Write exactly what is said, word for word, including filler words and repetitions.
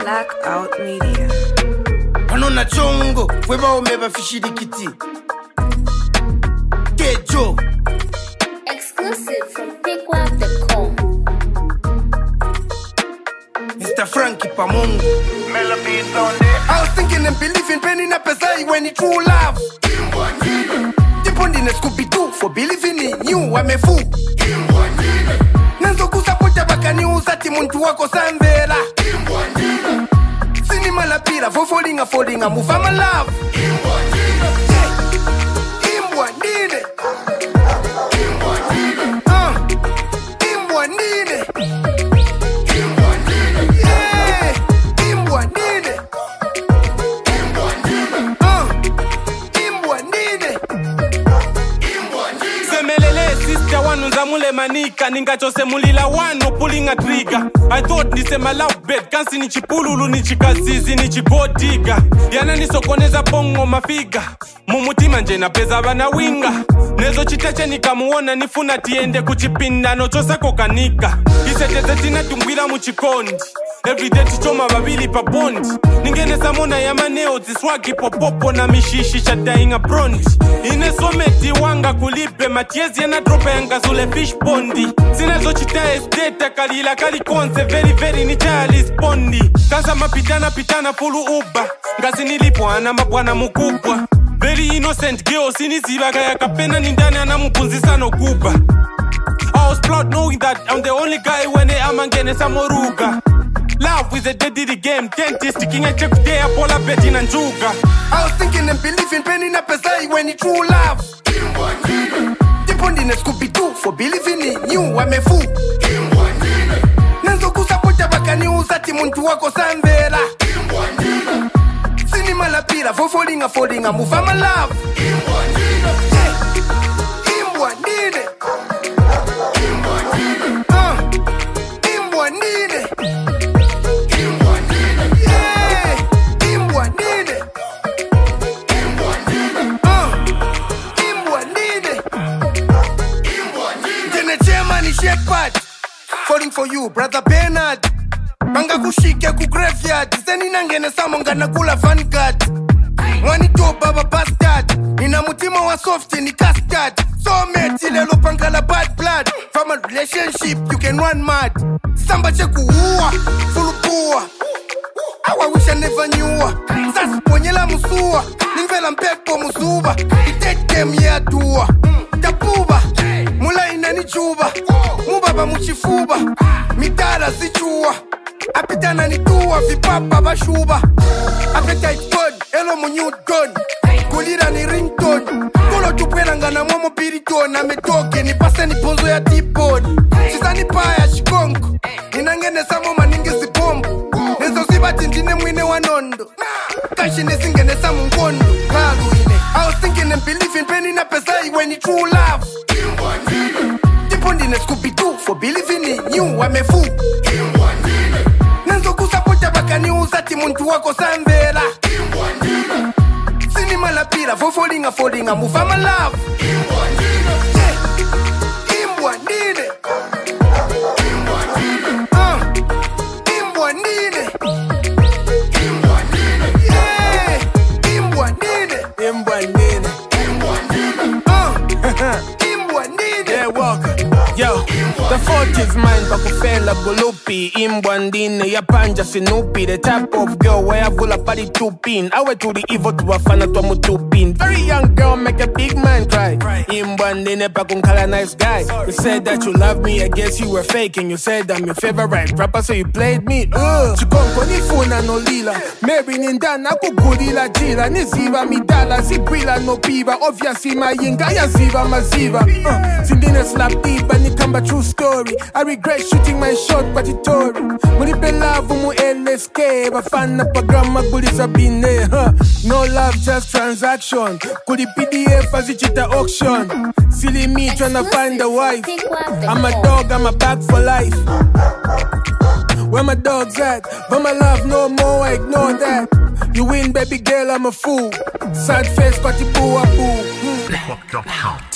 Blackout Media. Anona chongo, weba omeba fishirikiti. Kejo. Exclusive from pick up dot com. Mister Frankie Pamongo. Melody on there. I was thinking and believing penny na pesai when it's true love. Tipondine Scooby-Doo for believing in you, I'm a fool. Nanzo kusapota bakani usati muntu wako sambela. Cinema la pira for falling a falling a move, I'm a love. Imbwa nine. Uh, Imbwa nine. Yeah, Imbwa nine. Uh, Imbwa nine. Semelele sister wanu nzamule manika ningachose mulila wanu pulling a trigger. I thought nise love bed kansi ni chipululu ni chikazizi ni chigodiga. Yana nisokoneza bongo mafiga mumutima nje na peza bana winga. Nezo chiteche nikamuona nifuna tiende kuchipinda no chose kokanika. Iseteze tina tumbwila muchikondi. Everyday tichoma babili pa bondi. Ningene samona ya maneo ziswagi popopo na mishishi chata inga brondi. Inesometi wanga kulipe matiezi ya na drope yanga zule fish bondi. Sinezo chita estate kalila kali konse very very ni chali spondi. Kaza mapitana pitana fulu uba. Ngazi nilipo ana mabwana mukubwa. Very innocent girl siniziba kaya kapena nindani ana mpunzisa no kuba. I was proud knowing that I'm the only guy when they amangene samoruga. Love is a deadly game, dentist sticking a check there, pola betting and juga. I was thinking and believing penny na pesai when it's true love. Tipondine Scooby-Doo for believing in you, I'm a fool. Nanzo kusapota bakani usati muntu wako sambela. Cinema la pira for falling a falling a move, I'm a love. Imbwa nine. Uh, Imbwa nine. Yeah, Imbwa nine. Uh, Imbwa nine. Jene chema ni shepherd. Falling for you, brother Bernard. Banga kushike ku graveyard. Zeni nangene samonga na kula vanguard. Wani to baba bastard. Nina mutima wa soft ni custard. So mate lelo panga la bad blood. From a relationship you can run mad. Samba cheku uwa, full poor. I wish I never knew her. Sasa ponyela musua. Ningvela mpepo musuba. Itete mya dua. Tapuba. Mula inani chuba. Mubaba muchifuba. Mitala sichua. Apitana ni tuwa vipapa bashuba. Appetite good, elo mu new gun. Kulira ni ringtone. Kolo tupela ngana momo pirito na metoke ni pase ni ponzo ya tipod. Chisani paya shikongo. Inangene samo maninge sipombo. Nezo sibati ndine mwine wanondo. Kashi nesingene samu ngondo. Kalu ine. I was thinking and believing penny na pesai when it's true love. Tipondine Scooby-Doo for believing in you, I'm a fool. Nanzo kusapota bakani usati muntu wako sambela. Cinema la pira for falling a falling a move, I'm a love. Imbwa nine. Uh, Imbwa nine. Yeah, Imbwa nine. Imbwa nine. Uh, Imbwa nine. Yeah, walk. Yo, the fault is mine, pakufela bulupi. Imbwa ndine, ya panja sinupi. The type of girl where I pull up at the two pin. I went to the evil to a fan to a mutu pin. Very young girl make a big man cry. Imbwa ndine, pakunkala nice guy. You said that you love me, I guess you were faking. You said I'm your favorite rapper, so you played me. Ugh. Chikonko ni funa no lila. Mary nindana kugulila jila. Niziva midala, zibwila no piva. Obviously my yinga ya ziva maziva. Uh, Sindine slap deep. Nikamba true story. I regret shooting my shot but it tore. Munipe love mu L S K. Bafana pagama gulisa bine. Huh. No love just transaction. Kuli P D F as ichita auction. Silly me tryna find a wife. I'm a dog, I'm a back for life. Where my dogs at? But my love no more, I ignore that. You win baby girl, I'm a fool. Sad face, party boo a boo. Pick up dot com.